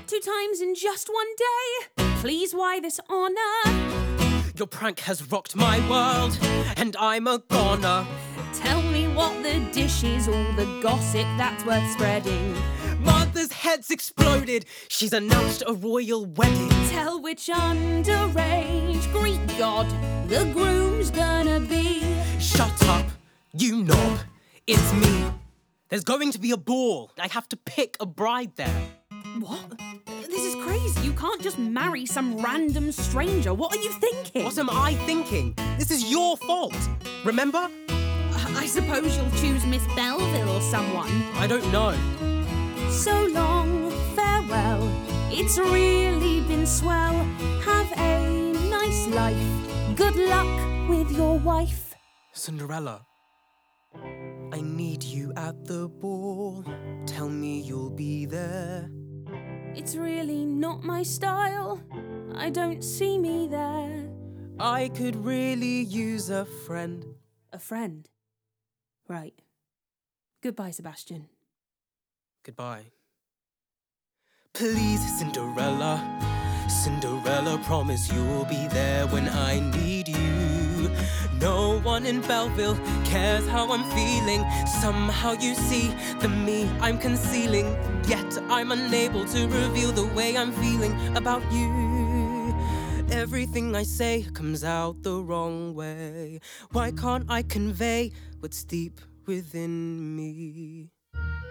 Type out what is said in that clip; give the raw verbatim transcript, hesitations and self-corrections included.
two times in just one day. Please, why this honour? Your prank has rocked my world, and I'm a goner. Tell me what the dish is, all the gossip that's worth spreading. Mother's head's exploded. She's announced a royal wedding. Tell which underage Greek god the groom's gonna be. Shut up, you knob. It's me. There's going to be a ball. I have to pick a bride there. What? This is crazy. You can't just marry some random stranger. What are you thinking? What am I thinking? This is your fault. Remember? I suppose you'll choose Miss Belleville or someone. I don't know. So long, farewell. It's really been swell. Have a nice life. Good luck with your wife. Cinderella, I need you at the ball. Tell me you'll be there. It's really not my style. I don't see me there. I could really use a friend. A friend? Right. Goodbye, Sebastian. Goodbye. Please, Cinderella. Cinderella, promise you'll be there when I need you. No one in Belleville cares how I'm feeling. Somehow you see the me I'm concealing. Yet I'm unable to reveal the way I'm feeling about you. Everything I say comes out the wrong way. Why can't I convey what's deep within me?